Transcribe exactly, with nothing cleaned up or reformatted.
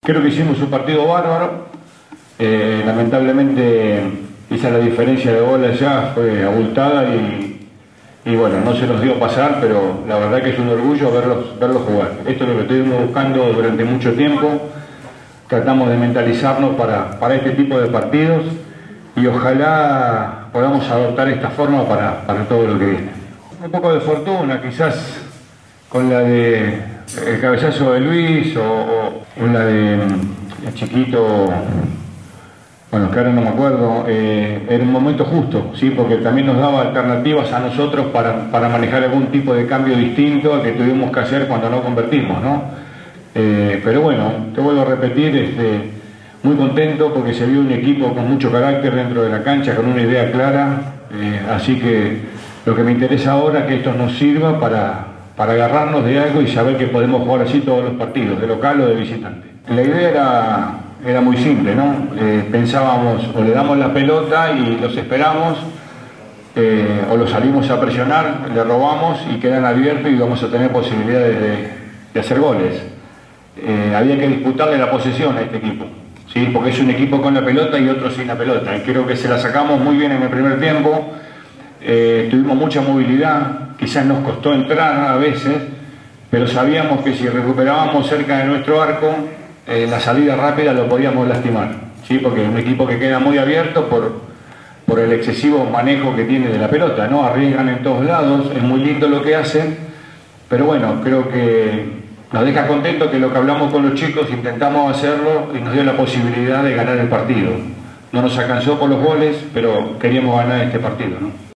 Creo que hicimos un partido bárbaro. Eh, lamentablemente quizá la diferencia de gol allá fue abultada y, y bueno, no se nos dio pasar, pero la verdad que es un orgullo verlos, verlos jugar. Esto es lo que estuvimos buscando durante mucho tiempo. Tratamos de mentalizarnos para, para este tipo de partidos y ojalá podamos adoptar esta forma para, para todo lo que viene. Un poco de fortuna quizás con la de el cabezazo de Luis o, o, o la de el chiquito, bueno, que ahora no me acuerdo, eh, era un momento justo, ¿sí? Porque también nos daba alternativas a nosotros para, para manejar algún tipo de cambio distinto al que tuvimos que hacer cuando no convertimos, ¿no? Eh, pero bueno, te vuelvo a repetir, este, muy contento porque se vio un equipo con mucho carácter dentro de la cancha, con una idea clara, eh, así que lo que me interesa ahora es que esto nos sirva para, para agarrarnos de algo y saber que podemos jugar así todos los partidos, de local o de visitante. La idea era, era muy simple, ¿no? Eh, pensábamos, o le damos la pelota y los esperamos, eh, o los salimos a presionar, le robamos y quedan abiertos y vamos a tener posibilidades de, de hacer goles. Eh, había que disputarle la posesión a este equipo, ¿sí? Porque es un equipo con la pelota y otro sin la pelota. Y creo que se la sacamos muy bien en el primer tiempo. Eh, tuvimos mucha movilidad, quizás nos costó entrar a veces, pero sabíamos que si recuperábamos cerca de nuestro arco, eh, la salida rápida lo podíamos lastimar, ¿sí? Porque es un equipo que queda muy abierto por, por el excesivo manejo que tiene de la pelota, ¿no? Arriesgan en todos lados, es muy lindo lo que hacen, pero bueno, creo que nos deja contento que lo que hablamos con los chicos intentamos hacerlo y nos dio la posibilidad de ganar el partido. No nos alcanzó por los goles, pero queríamos ganar este partido, ¿no?